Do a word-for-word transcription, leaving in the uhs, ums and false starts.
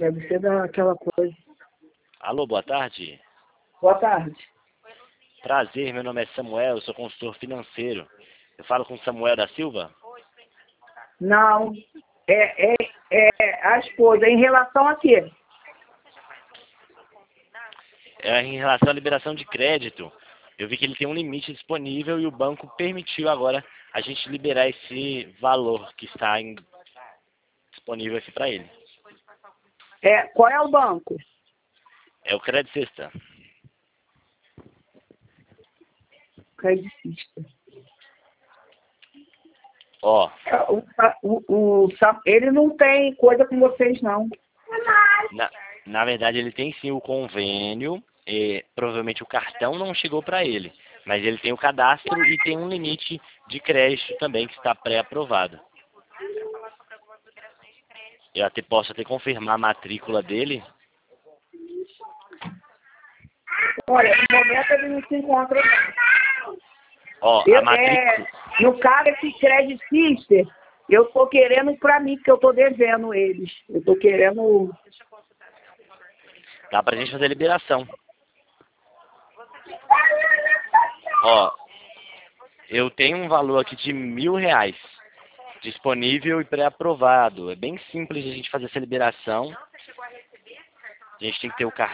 Deve ser daquela coisa. Alô, boa tarde. Boa tarde. Prazer, meu nome é Samuel, eu sou consultor financeiro. Eu falo com Samuel da Silva? Não, é, é, é a esposa. Em relação a quê? É em relação à liberação de crédito. Eu vi que ele tem um limite disponível e o banco permitiu agora a gente liberar esse valor que está em, disponível aqui para ele. É, qual é o banco? É o Credit System. Credicista. Ó, O, o, o, Sam- ele não tem coisa com vocês, não. na, na verdade ele tem sim o convênio, e provavelmente o cartão não chegou para ele, mas ele tem o cadastro e tem um limite de crédito também que está pré-aprovado. Eu até posso até confirmar a matrícula dele. Olha, no momento ele não se encontra. Ó, a Eu, matrícula... é, no caso, esse Credit Sister, eu tô querendo para mim, porque eu tô devendo eles. Eu tô querendo... Dá pra gente fazer a liberação. Ó, eu tenho um valor aqui de mil reais disponível e pré-aprovado. É bem simples a gente fazer essa liberação. A gente tem que ter o cartão.